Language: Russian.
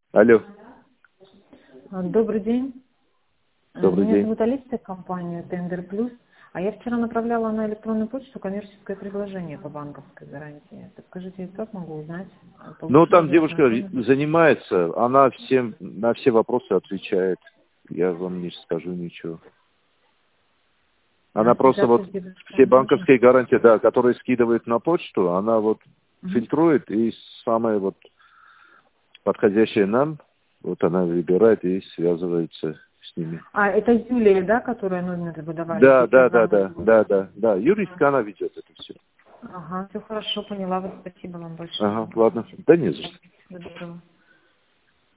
Алло. Добрый день. Добрый Меня день. зовут Алиса, компания Тендер Плюс. А я вчера направляла на электронную почту коммерческое предложение по банковской гарантии. Подскажите, как могу узнать? Ну, Получила там ли девушка ознакомлена? занимается, она всем на все вопросы отвечает. Я вам не скажу ничего. Она просто Связаться вот с девушкой все можно? банковские гарантии, да, которые скидывают на почту, она вот Мгм. фильтрует и самое вот подходящее нам, вот она выбирает и связывается с ними. А, это Юлия, да, которая номер вы давали Да, да, сейчас да, за да, да, да, да. Юристка, она ведет это все. Ага, все хорошо, поняла. Вот спасибо вам большое. Ага, ладно. Да не за что. До доброго.